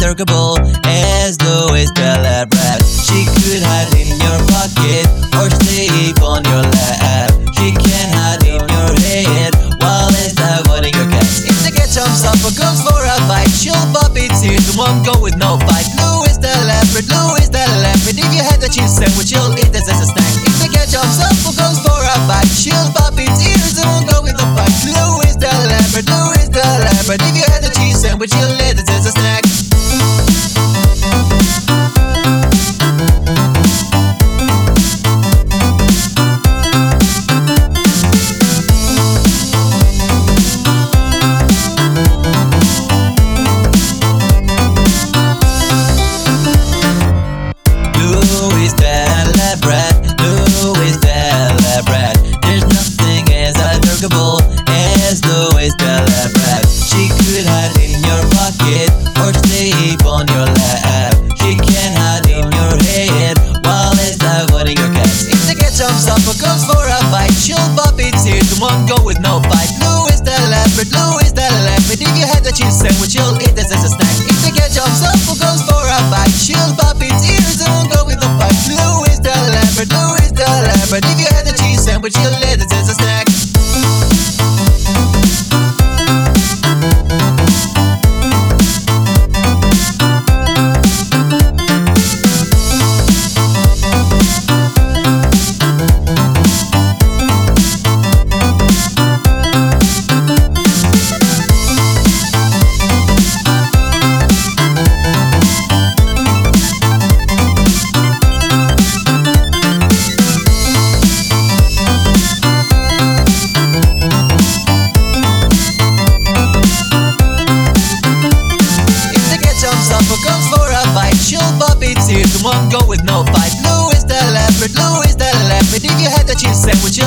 untalkable as Louis Delabrat. She could hide in your pocket or sleep on your lap. She can hide in your head while it's avoiding your cats. If the cat jumps up or goes for a fight, she'll pop its ears and won't go with no fight. Louis Delabrat, Louis Delabrat. If you had the cheese sandwich, you'll eat this as a snack. If the cat jumps up or goes for a fight, she'll pop its ears and won't go with no fight. Louis Delabrat, Louis Delabrat. If you had the cheese sandwich, you'll eat this as a snack. Louis Delabrat, Louis Delabrat. There's nothing as untalkable as Louis Delabrat. She could hide in your pocket or sleep on your lap. She can hide in your head while it's avoiding your cats. If the cat jumps up or goes for a fight, she'll pop its ears and won't go with no fight. Louis Delabrat, Louis Delabrat. If you had the cheese sandwich, you'll eat this as a snack. If the cat jumps up or goes for a fight, she'll pop its ears and won't go with no fight. Louis Delabrat, Louis Delabrat. If you had the cheese sandwich, you'll eat this as a snack. Goes for a fight, she'll pop its ears and won't go with no fight. Louis Delabrat, Louis Delabrat. If you had the cheese sandwich,